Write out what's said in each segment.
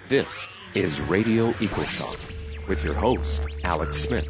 This is Radio EcoShock with your host, Alex Smith.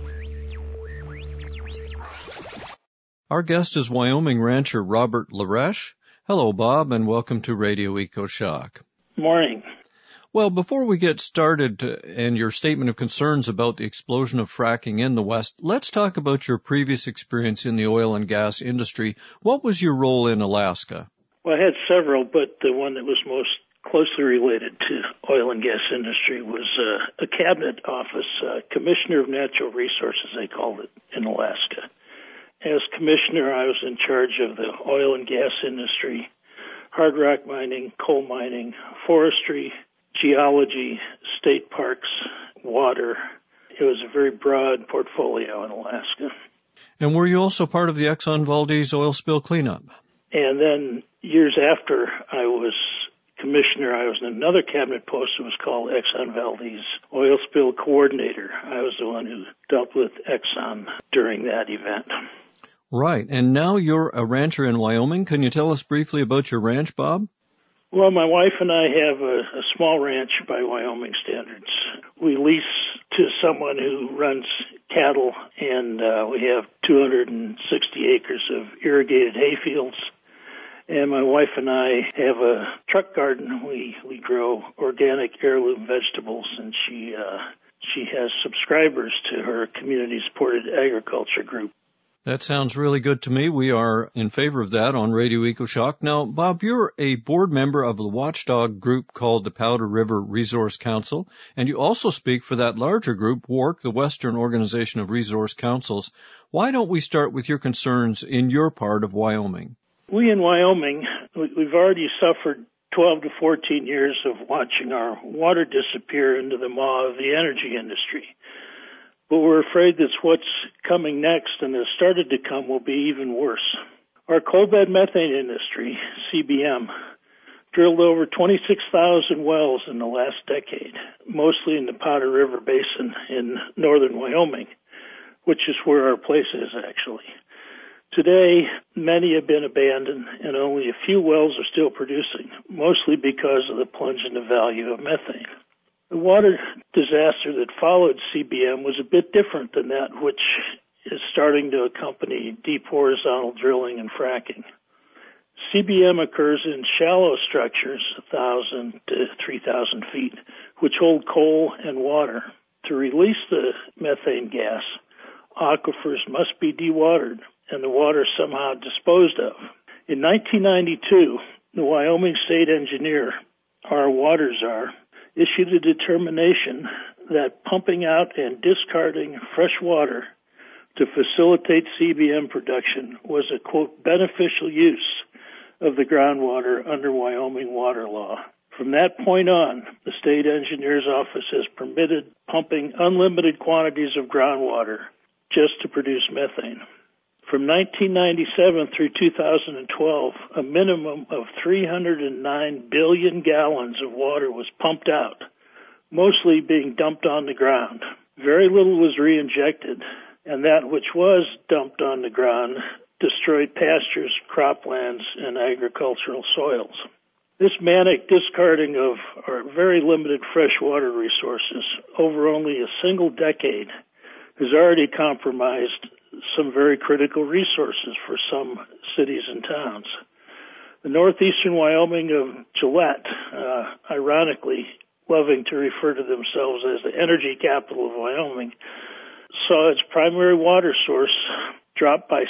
Our guest is Wyoming rancher Robert Laresh. Hello, Bob, and welcome to Radio EcoShock. Morning. Well, before we get started and your statement of concerns about the explosion of fracking in the West, let's talk about your previous experience in the oil and gas industry. What was your role in Alaska? Well, I had several, but the one that was most closely related to oil and gas industry was a cabinet office, Commissioner of Natural Resources, they called it, in Alaska. As commissioner, I was in charge of the oil and gas industry, hard rock mining, coal mining, forestry, geology, state parks, water. It was a very broad portfolio in Alaska. And were you also part of the Exxon Valdez oil spill cleanup? And then years after I was commissioner, I was in another cabinet post that was called Exxon Valdez Oil Spill Coordinator. I was the one who dealt with Exxon during that event. Right. And now you're a rancher in Wyoming. Can you tell us briefly about your ranch, Bob? Well, my wife and I have a small ranch by Wyoming standards. We lease to someone who runs cattle, and we have 260 acres of irrigated hayfields. And my wife and I have a truck garden. We grow organic heirloom vegetables, and she has subscribers to her community-supported agriculture group. That sounds really good to me. We are in favor of that on Radio EcoShock. Now, Bob, you're a board member of the watchdog group called the Powder River Resource Council, and you also speak for that larger group, WARC, the Western Organization of Resource Councils. Why don't we start with your concerns in your part of Wyoming? We in Wyoming, we've already suffered 12 to 14 years of watching our water disappear into the maw of the energy industry. But we're afraid that what's coming next and has started to come will be even worse. Our coal bed methane industry, CBM, drilled over 26,000 wells in the last decade, mostly in the Powder River Basin in northern Wyoming, which is where our place is actually. Today, many have been abandoned and only a few wells are still producing, mostly because of the plunge in the value of methane. The water disaster that followed CBM was a bit different than that which is starting to accompany deep horizontal drilling and fracking. CBM occurs in shallow structures, 1,000 to 3,000 feet, which hold coal and water. To release the methane gas, aquifers must be dewatered and the water somehow disposed of. In 1992, the Wyoming State Engineer, our water czar, issued a determination that pumping out and discarding fresh water to facilitate CBM production was a, quote, beneficial use of the groundwater under Wyoming water law. From that point on, the state engineer's office has permitted pumping unlimited quantities of groundwater just to produce methane. From 1997 through 2012, a minimum of 309 billion gallons of water was pumped out, mostly being dumped on the ground. Very little was reinjected, and that which was dumped on the ground destroyed pastures, croplands, and agricultural soils. This manic discarding of our very limited freshwater resources over only a single decade has already compromised some very critical resources for some cities and towns. The northeastern Wyoming of Gillette, ironically loving to refer to themselves as the energy capital of Wyoming, saw its primary water source drop by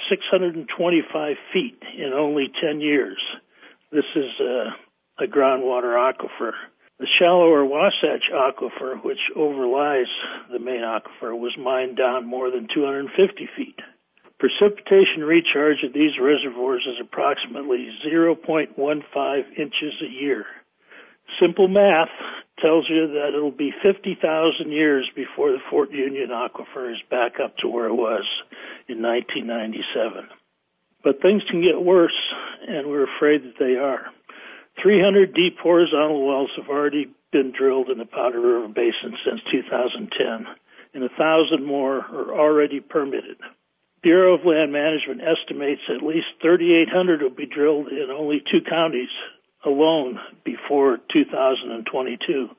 625 feet in only 10 years. This is a groundwater aquifer. The shallower Wasatch Aquifer, which overlies the main aquifer, was mined down more than 250 feet. Precipitation recharge of these reservoirs is approximately 0.15 inches a year. Simple math tells you that it'll be 50,000 years before the Fort Union Aquifer is back up to where it was in 1997. But things can get worse, and we're afraid that they are. 300 deep horizontal wells have already been drilled in the Powder River Basin since 2010, and 1,000 more are already permitted. Bureau of Land Management estimates at least 3,800 will be drilled in only 2 counties alone before 2022,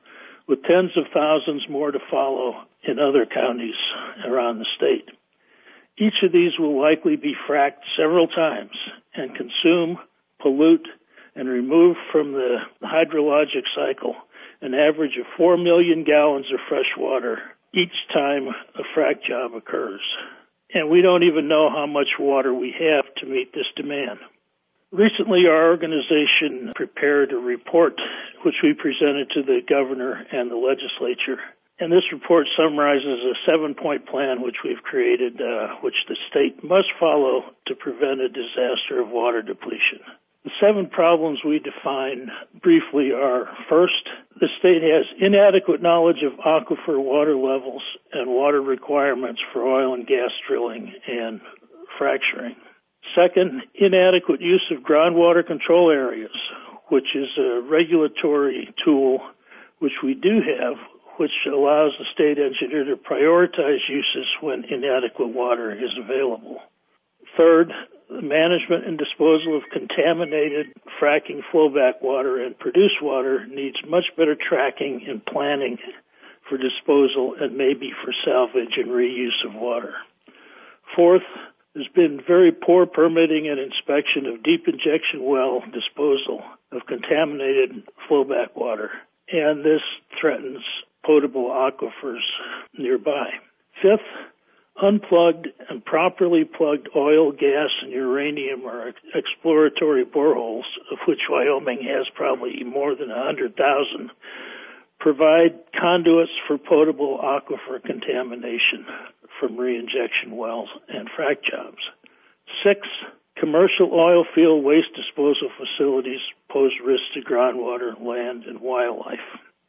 with tens of thousands more to follow in other counties around the state. Each of these will likely be fracked several times and consume, pollute, and remove from the hydrologic cycle an average of 4 million gallons of fresh water each time a frack job occurs. And we don't even know how much water we have to meet this demand. Recently, our organization prepared a report which we presented to the governor and the legislature. And this report summarizes a 7-point plan which we've created, which the state must follow to prevent a disaster of water depletion. The 7 problems we define briefly are, first, the state has inadequate knowledge of aquifer water levels and water requirements for oil and gas drilling and fracturing. Second, inadequate use of groundwater control areas, which is a regulatory tool which we do have, which allows the state engineer to prioritize uses when inadequate water is available. Third, the management and disposal of contaminated fracking flowback water and produced water needs much better tracking and planning for disposal and maybe for salvage and reuse of water. Fourth, there's been very poor permitting and inspection of deep injection well disposal of contaminated flowback water, and this threatens potable aquifers nearby. Fifth, unplugged and properly plugged oil, gas, and uranium or exploratory boreholes, of which Wyoming has probably more than 100,000, provide conduits for potable aquifer contamination from reinjection wells and frac jobs. 6, commercial oil field waste disposal facilities pose risks to groundwater, land, and wildlife.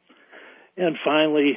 And finally,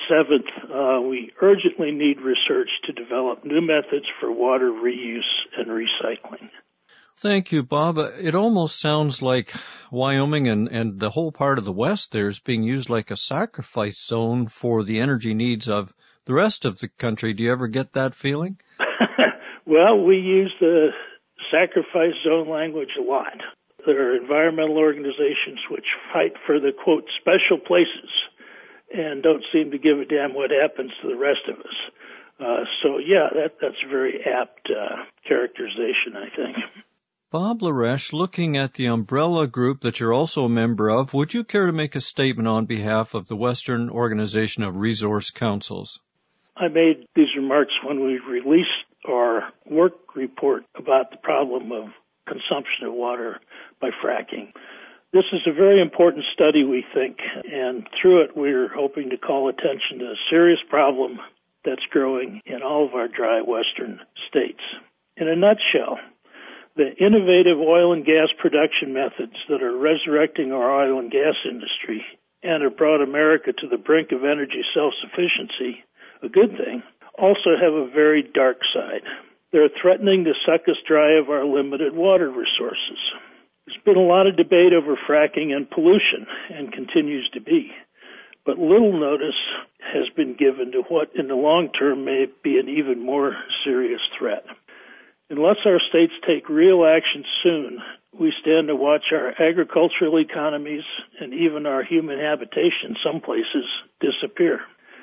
7th, we urgently need research to develop new methods for water reuse and recycling. Thank you, Bob. It almost sounds like Wyoming and the whole part of the West there is being used like a sacrifice zone for the energy needs of the rest of the country. Do you ever get that feeling? Well, we use the sacrifice zone language a lot. There are environmental organizations which fight for the, quote, special places and don't seem to give a damn what happens to the rest of us. That's a very apt characterization, I think. Bob Laresh, looking at the umbrella group that you're also a member of, would you care to make a statement on behalf of the Western Organization of Resource Councils? I made these remarks when we released our work report about the problem of consumption of water by fracking. This is a very important study, we think, and through it we're hoping to call attention to a serious problem that's growing in all of our dry western states. In a nutshell, the innovative oil and gas production methods that are resurrecting our oil and gas industry and have brought America to the brink of energy self-sufficiency, a good thing, also have a very dark side. They're threatening to suck us dry of our limited water resources. There's been a lot of debate over fracking and pollution, and continues to be, but little notice has been given to what in the long term may be an even more serious threat. Unless our states take real action soon, we stand to watch our agricultural economies and even our human habitation in some places disappear.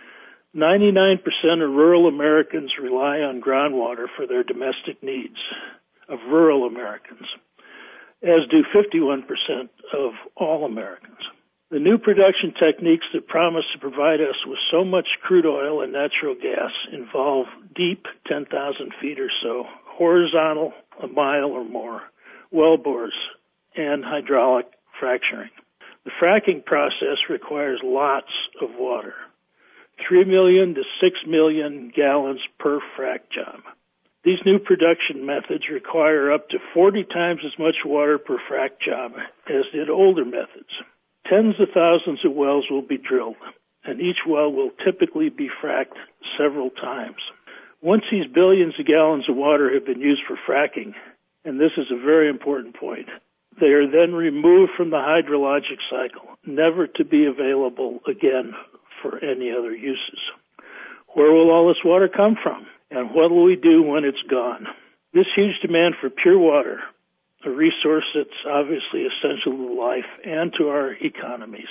99% of rural Americans rely on groundwater for their domestic needs, of rural Americans, as do 51% of all Americans. The new production techniques that promise to provide us with so much crude oil and natural gas involve deep, 10,000 feet or so, horizontal, a mile or more, well bores, and hydraulic fracturing. The fracking process requires lots of water, 3 million to 6 million gallons per frac job. These new production methods require up to 40 times as much water per frac job as did older methods. Tens of thousands of wells will be drilled, and each well will typically be fracked several times. Once these billions of gallons of water have been used for fracking, and this is a very important point, they are then removed from the hydrologic cycle, never to be available again for any other uses. Where will all this water come from? And what will we do when it's gone? This huge demand for pure water, a resource that's obviously essential to life and to our economies,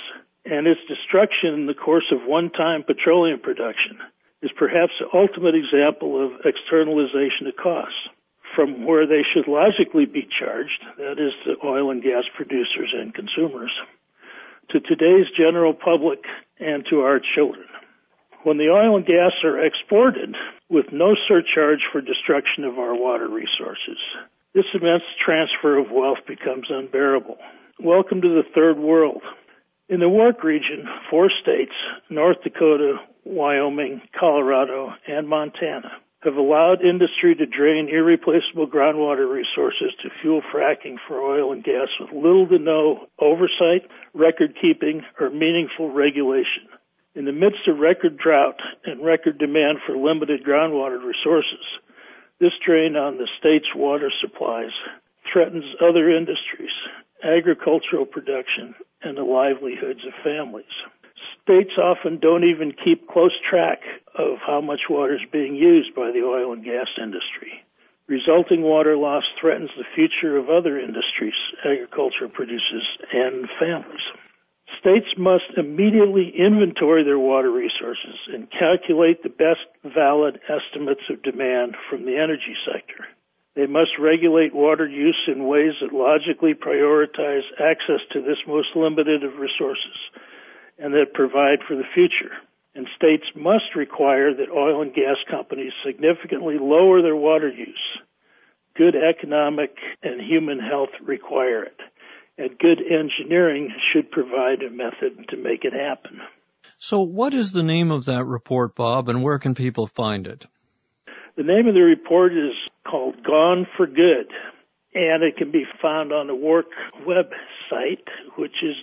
and its destruction in the course of one-time petroleum production is perhaps the ultimate example of externalization of costs from where they should logically be charged, that is, the oil and gas producers and consumers, to today's general public and to our children. When the oil and gas are exported with no surcharge for destruction of our water resources, this immense transfer of wealth becomes unbearable. Welcome to the third world. In the WARC region, 4 states, North Dakota, Wyoming, Colorado, and Montana, have allowed industry to drain irreplaceable groundwater resources to fuel fracking for oil and gas with little to no oversight, record-keeping, or meaningful regulation. In the midst of record drought and record demand for limited groundwater resources, this drain on the state's water supplies threatens other industries, agricultural production, and the livelihoods of families. States often don't even keep close track of how much water is being used by the oil and gas industry. Resulting water loss threatens the future of other industries agriculture produces and families. States must immediately inventory their water resources and calculate the best valid estimates of demand from the energy sector. They must regulate water use in ways that logically prioritize access to this most limited of resources and that provide for the future. And states must require that oil and gas companies significantly lower their water use. Good economic and human health require it. And good engineering should provide a method to make it happen. So what is the name of that report, Bob, and where can people find it? The name of the report is called Gone for Good, and it can be found on the WARC website, which is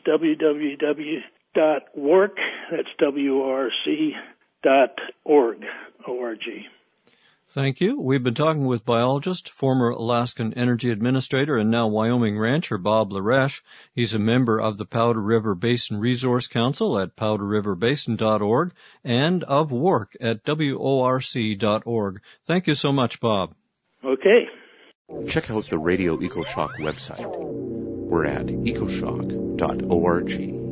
www.warc, that's WRC.org, O-R-G. Thank you. We've been talking with biologist, former Alaskan Energy Administrator, and now Wyoming rancher Bob Laresh. He's a member of the Powder River Basin Resource Council at powderriverbasin.org and of WARC at WORC.org. Thank you so much, Bob. Okay. Check out the Radio EcoShock website. We're at ecoshock.org.